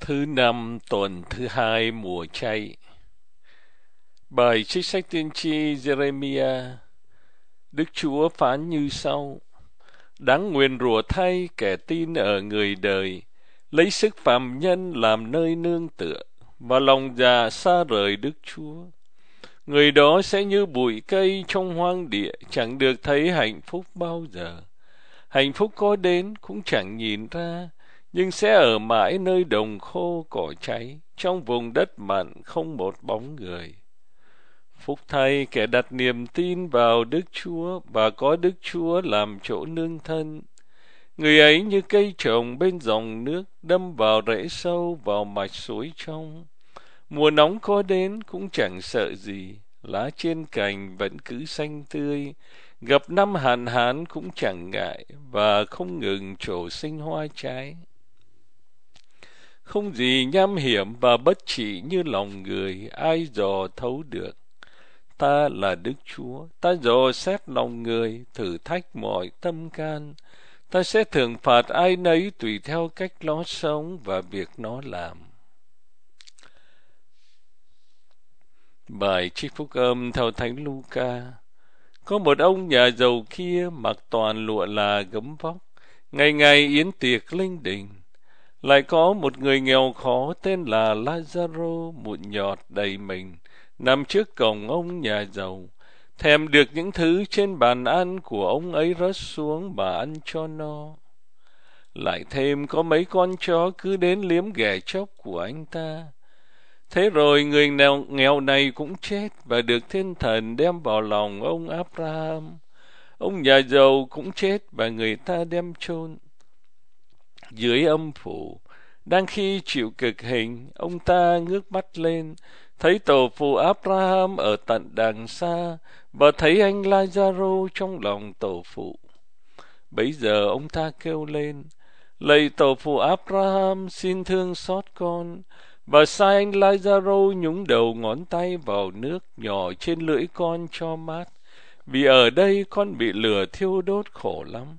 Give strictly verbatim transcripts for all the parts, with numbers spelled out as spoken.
Thứ năm tuần thứ hai mùa chay. Bài trích sách tiên tri Jeremiah. Đức Chúa phán như sau: Đáng nguyền rủa thay kẻ tin ở người đời, lấy sức phàm nhân làm nơi nương tựa, và lòng già xa rời Đức Chúa. Người đó sẽ như bụi cây trong hoang địa, chẳng được thấy hạnh phúc bao giờ. Hạnh phúc có đến cũng chẳng nhìn ra, nhưng sẽ ở mãi nơi đồng khô cỏ cháy, trong vùng đất mặn không một bóng người. Phúc thay kẻ đặt niềm tin vào Đức Chúa và có Đức Chúa làm chỗ nương thân. Người ấy như cây trồng bên dòng nước, đâm vào rễ sâu vào mạch suối trong. Mùa nóng có đến cũng chẳng sợ gì, lá trên cành vẫn cứ xanh tươi. Gặp năm hạn hán cũng chẳng ngại, và không ngừng trổ sinh hoa trái. Không gì nham hiểm và bất trị như lòng người, ai dò thấu được. Ta là Đức Chúa, ta dò xét lòng người, thử thách mọi tâm can. Ta sẽ thưởng phạt ai nấy tùy theo cách nó sống và việc nó làm. Bài trích phúc âm theo Thánh Luca. Có một ông nhà giàu kia mặc toàn lụa là gấm vóc, ngày ngày yến tiệc linh đình. Lại có một người nghèo khó tên là Lazaro, mụn nhọt đầy mình, nằm trước cổng ông nhà giàu, thèm được những thứ trên bàn ăn của ông ấy rớt xuống mà ăn cho no. Lại thêm có mấy con chó cứ đến liếm ghẻ chốc của anh ta. Thế rồi người nghèo, nghèo này cũng chết và được thiên thần đem vào lòng ông Abraham. Ông nhà giàu cũng chết và người ta đem chôn. Dưới âm phủ, đang khi chịu cực hình, ông ta ngước mắt lên, thấy tổ phụ Abraham ở tận đằng xa, và thấy anh Lazaro trong lòng tổ phụ. Bấy giờ ông ta kêu lên: Lạy tổ phụ Abraham, xin thương xót con, và sai anh Lazaro nhúng đầu ngón tay vào nước nhỏ trên lưỡi con cho mát, vì ở đây con bị lửa thiêu đốt khổ lắm.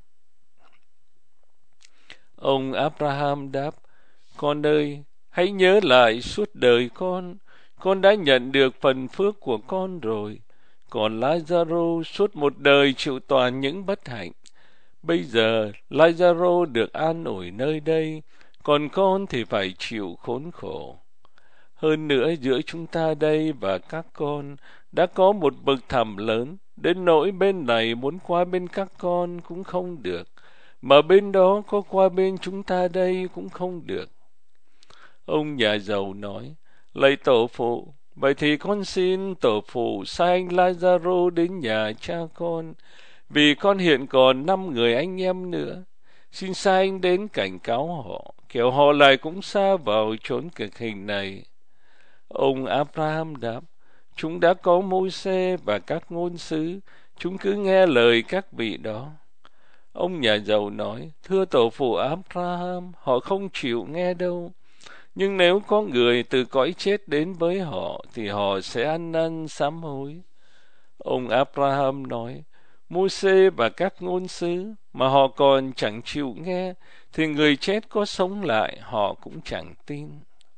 Ông Abraham đáp: Con ơi, hãy nhớ lại suốt đời con, con đã nhận được phần phước của con rồi. Còn Lazaro suốt một đời chịu toàn những bất hạnh. Bây giờ Lazaro được an ủi nơi đây, còn con thì phải chịu khốn khổ. Hơn nữa giữa chúng ta đây và các con đã có một vực thẳm lớn, đến nỗi bên này muốn qua bên các con cũng không được, mà bên đó có qua bên chúng ta đây cũng không được. Ông nhà giàu nói: Lạy tổ phụ, vậy thì con xin tổ phụ sai anh Lazaro đến nhà cha con, vì con hiện còn năm người anh em nữa. Xin sai anh đến cảnh cáo họ, kẻo họ lại cũng sa vào chốn cực hình này. Ông Abraham đáp: Chúng đã có Môi-se và các ngôn sứ, chúng cứ nghe lời các vị đó. Ông nhà giàu nói: Thưa tổ phụ Abraham, họ không chịu nghe đâu. Nhưng nếu có người từ cõi chết đến với họ, thì họ sẽ ăn năn sám hối. Ông Abraham nói: Môi-se và các ngôn sứ mà họ còn chẳng chịu nghe, thì người chết có sống lại họ cũng chẳng tin.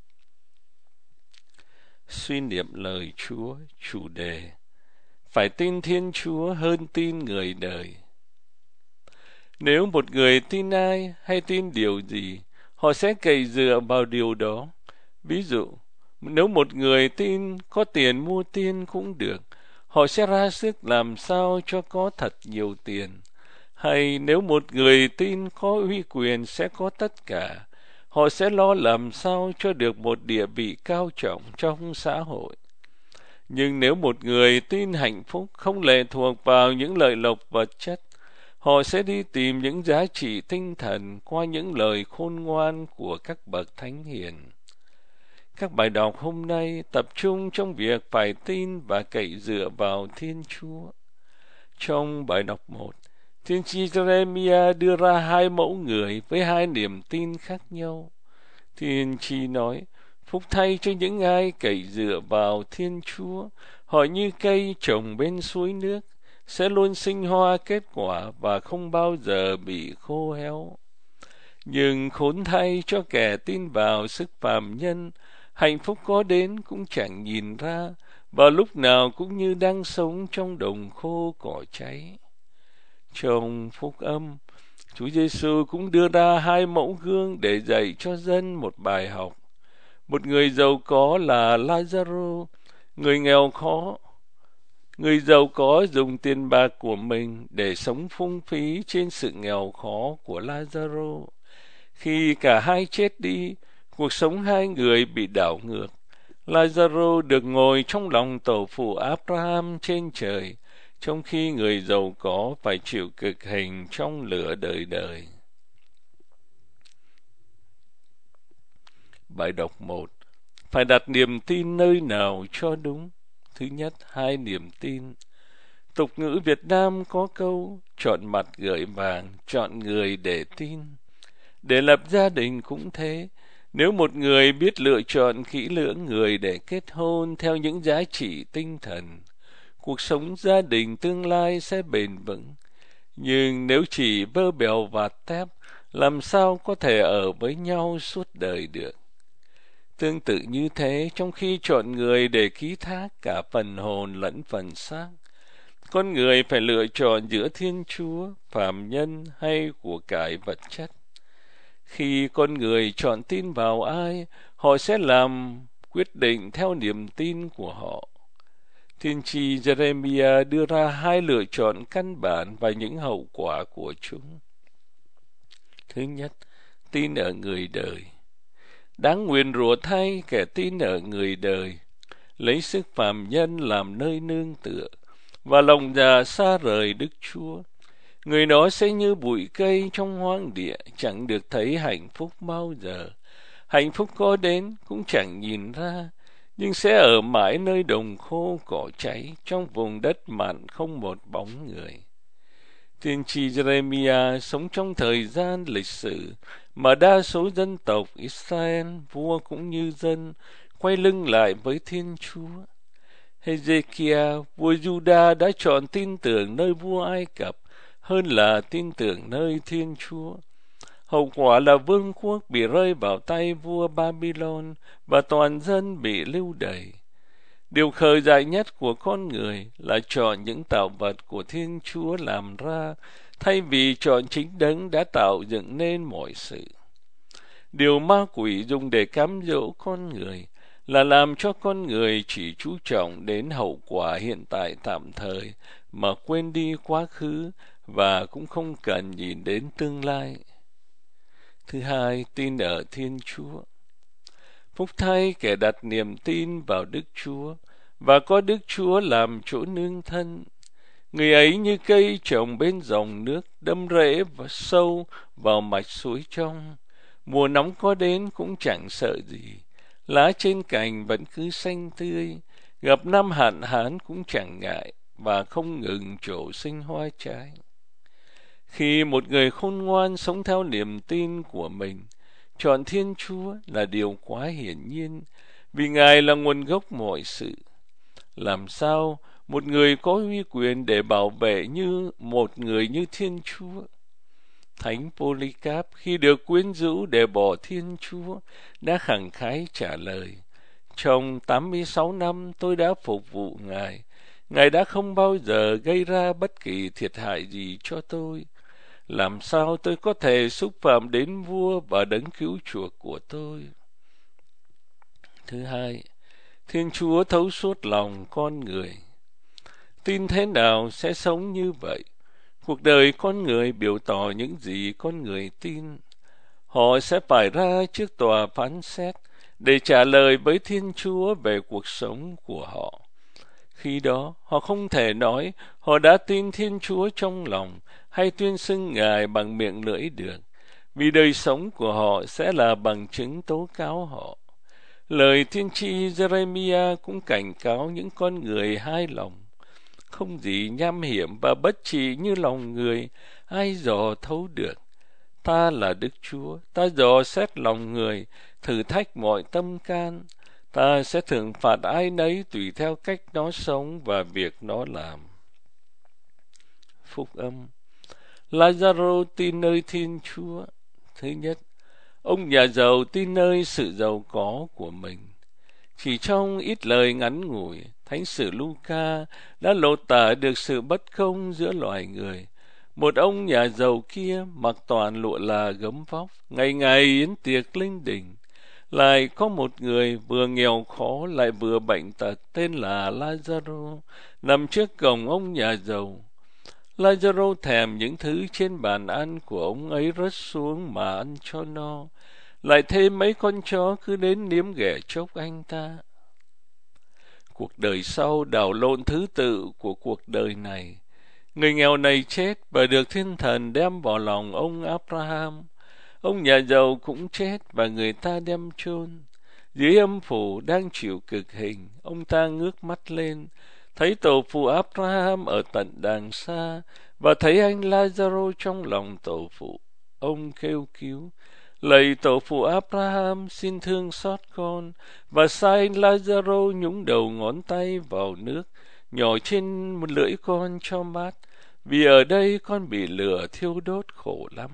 Suy niệm lời Chúa. Chủ đề: phải tin Thiên Chúa hơn tin người đời. Nếu một người tin ai hay tin điều gì, họ sẽ cậy dựa vào điều đó. Ví dụ, nếu một người tin có tiền mua tiên cũng được, họ sẽ ra sức làm sao cho có thật nhiều tiền. Hay nếu một người tin có uy quyền sẽ có tất cả, họ sẽ lo làm sao cho được một địa vị cao trọng trong xã hội. Nhưng nếu một người tin hạnh phúc không lệ thuộc vào những lợi lộc vật chất, họ sẽ đi tìm những giá trị tinh thần qua những lời khôn ngoan của các bậc thánh hiền. Các bài đọc hôm nay tập trung trong việc phải tin và cậy dựa vào Thiên Chúa. Trong bài đọc một, tiên tri Jeremiah đưa ra hai mẫu người với hai niềm tin khác nhau. Tiên tri nói: Phúc thay cho những ai cậy dựa vào Thiên Chúa, họ như cây trồng bên suối nước, sẽ luôn sinh hoa kết quả và không bao giờ bị khô héo. Nhưng khốn thay cho kẻ tin vào sức phàm nhân, hạnh phúc có đến cũng chẳng nhìn ra, và lúc nào cũng như đang sống trong đồng khô cỏ cháy. Trong Phúc Âm, Chúa Giêsu cũng đưa ra hai mẫu gương để dạy cho dân một bài học. Một người giàu có là Lazaro, người nghèo khó. Người giàu có dùng tiền bạc của mình để sống phung phí trên sự nghèo khó của Lazaro. Khi cả hai chết đi, cuộc sống hai người bị đảo ngược. Lazaro được ngồi trong lòng tổ phụ Abraham trên trời, trong khi người giàu có phải chịu cực hình trong lửa đời đời. Bài đọc một. Phải đặt niềm tin nơi nào cho đúng? Thứ nhất, hai niềm tin. Tục ngữ Việt Nam có câu, chọn mặt gửi vàng, chọn người để tin. Để lập gia đình cũng thế. Nếu một người biết lựa chọn kỹ lưỡng người để kết hôn theo những giá trị tinh thần, cuộc sống gia đình tương lai sẽ bền vững. Nhưng nếu chỉ vơ bèo vạt tép, làm sao có thể ở với nhau suốt đời được? Tương tự như thế, trong khi chọn người để ký thác cả phần hồn lẫn phần xác, con người phải lựa chọn giữa Thiên Chúa, phàm nhân hay của cải vật chất. Khi con người chọn tin vào ai, họ sẽ làm quyết định theo niềm tin của họ. Tiên tri Jeremiah đưa ra hai lựa chọn căn bản và những hậu quả của chúng. Thứ nhất, tin ở người đời. Đáng nguyền rủa thay kẻ tin ở người đời, lấy sức phàm nhân làm nơi nương tựa, và lòng già xa rời Đức Chúa. Người đó sẽ như bụi cây trong hoang địa, chẳng được thấy hạnh phúc bao giờ. Hạnh phúc có đến cũng chẳng nhìn ra, nhưng sẽ ở mãi nơi đồng khô cỏ cháy, trong vùng đất mặn không một bóng người. Tiên tri Jeremiah sống trong thời gian lịch sử mà đa số dân tộc Israel, vua cũng như dân, quay lưng lại với Thiên Chúa. Hezekiah, vua Juda đã chọn tin tưởng nơi vua Ai Cập hơn là tin tưởng nơi Thiên Chúa. Hậu quả là vương quốc bị rơi vào tay vua Babylon và toàn dân bị lưu đày. Điều khờ dại nhất của con người là chọn những tạo vật của Thiên Chúa làm ra, thay vì chọn chính Đấng đã tạo dựng nên mọi sự. Điều ma quỷ dùng để cám dỗ con người là làm cho con người chỉ chú trọng đến hậu quả hiện tại tạm thời, mà quên đi quá khứ và cũng không cần nhìn đến tương lai. Thứ hai, tin ở Thiên Chúa. Phúc thay kẻ đặt niềm tin vào Đức Chúa và có Đức Chúa làm chỗ nương thân. Người ấy như cây trồng bên dòng nước, đâm rễ và sâu vào mạch suối trong. Mùa nóng có đến cũng chẳng sợ gì, lá trên cành vẫn cứ xanh tươi, gặp năm hạn hán cũng chẳng ngại, và không ngừng trổ sinh hoa trái. Khi một người khôn ngoan sống theo niềm tin của mình, chọn Thiên Chúa là điều quá hiển nhiên, vì Ngài là nguồn gốc mọi sự. Làm sao một người có uy quyền để bảo vệ như một người như Thiên Chúa? Thánh Polycarp khi được quyến rũ để bỏ Thiên Chúa đã khẳng khái trả lời: trong tám mươi sáu năm tôi đã phục vụ Ngài, Ngài đã không bao giờ gây ra bất kỳ thiệt hại gì cho tôi. Làm sao tôi có thể xúc phạm đến vua và đấng cứu chuộc của tôi? Thứ hai, Thiên Chúa thấu suốt lòng con người. Tin thế nào sẽ sống như vậy. Cuộc đời con người biểu tỏ những gì con người tin. Họ sẽ phải ra trước tòa phán xét để trả lời với Thiên Chúa về cuộc sống của họ. Khi đó, họ không thể nói họ đã tin Thiên Chúa trong lòng hay tuyên xưng Ngài bằng miệng lưỡi được, vì đời sống của họ sẽ là bằng chứng tố cáo họ. Lời tiên tri Jeremiah cũng cảnh cáo những con người hai lòng. Không gì nham hiểm và bất trị như lòng người, ai dò thấu được. Ta là Đức Chúa, ta dò xét lòng người, thử thách mọi tâm can. Ta sẽ thưởng phạt ai nấy tùy theo cách nó sống và việc nó làm. Phúc âm. Lazaro tin nơi Thiên Chúa. Thứ nhất, ông nhà giàu tin nơi sự giàu có của mình. Chỉ trong ít lời ngắn ngủi, Thánh sử Luca đã lột tả được sự bất công giữa loài người. Một ông nhà giàu kia mặc toàn lụa là gấm vóc, ngày ngày yến tiệc linh đình. Lại có một người vừa nghèo khó lại vừa bệnh tật tên là Lazaro, nằm trước cổng ông nhà giàu. Lazaro thèm những thứ trên bàn ăn của ông ấy rớt xuống mà ăn cho no. Lại thêm mấy con chó cứ đến liếm ghẻ chốc anh ta. Cuộc đời sau đảo lộn thứ tự của cuộc đời này. Người nghèo này chết và được thiên thần đem vào lòng ông Abraham. Ông nhà giàu cũng chết và người ta đem chôn. Dưới âm phủ đang chịu cực hình, ông ta ngước mắt lên, thấy tổ phụ Abraham ở tận đàng xa và thấy anh Lazaro trong lòng tổ phụ. Ông kêu cứu: lạy tổ phụ Abraham, xin thương xót con, và sai anh Lazaro nhúng đầu ngón tay vào nước, nhỏ trên một lưỡi con cho mát, vì ở đây con bị lửa thiêu đốt khổ lắm.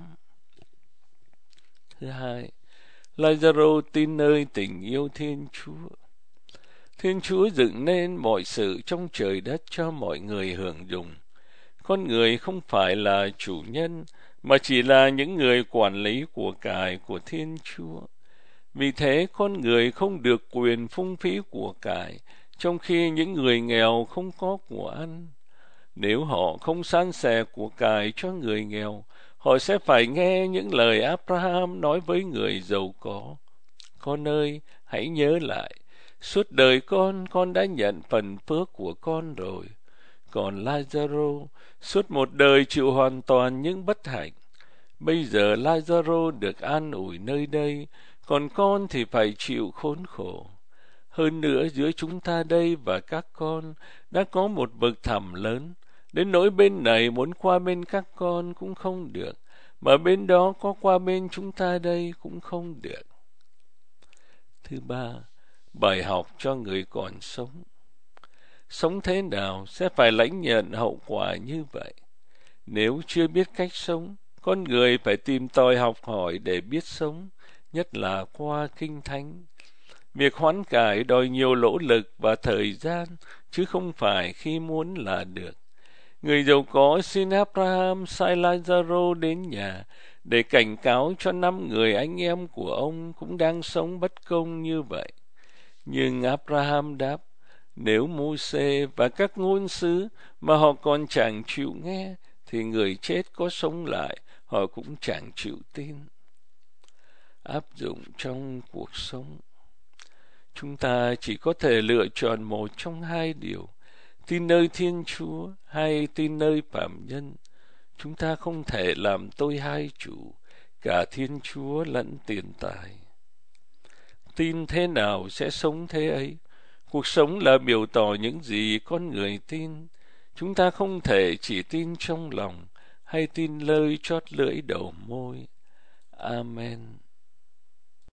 Thứ hai, Lazaro tin nơi tình yêu Thiên Chúa. Thiên Chúa dựng nên mọi sự trong trời đất cho mọi người hưởng dụng. Con người không phải là chủ nhân, mà chỉ là những người quản lý của cải của Thiên Chúa. Vì thế con người không được quyền phung phí của cải, trong khi những người nghèo không có của ăn. Nếu họ không san sẻ của cải cho người nghèo, họ sẽ phải nghe những lời Abraham nói với người giàu có: con ơi, hãy nhớ lại, suốt đời con, con đã nhận phần phước của con rồi. Còn Lazaro, suốt một đời chịu hoàn toàn những bất hạnh. Bây giờ Lazaro được an ủi nơi đây, còn con thì phải chịu khốn khổ. Hơn nữa, giữa chúng ta đây và các con đã có một vực thẳm lớn, đến nỗi bên này muốn qua bên các con cũng không được, mà bên đó có qua bên chúng ta đây cũng không được. Thứ ba, bài học cho người còn sống. Sống thế nào sẽ phải lãnh nhận hậu quả như vậy. Nếu chưa biết cách sống, con người phải tìm tòi học hỏi để biết sống, nhất là qua Kinh Thánh. Việc hoán cải đòi nhiều nỗ lực và thời gian, chứ không phải khi muốn là được. Người giàu có xin Abraham sai Lazaro đến nhà để cảnh cáo cho năm người anh em của ông cũng đang sống bất công như vậy. Nhưng Abraham đáp: nếu Mô-sê và các ngôn sứ mà họ còn chẳng chịu nghe, thì người chết có sống lại, họ cũng chẳng chịu tin. Áp dụng trong cuộc sống. Chúng ta chỉ có thể lựa chọn một trong hai điều: tin nơi Thiên Chúa hay tin nơi phàm nhân. Chúng ta không thể làm tôi hai chủ, cả Thiên Chúa lẫn tiền tài. Tin thế nào sẽ sống thế ấy. Cuộc sống là biểu tỏ những gì con người tin. Chúng ta không thể chỉ tin trong lòng hay tin lời chót lưỡi đầu môi. Amen.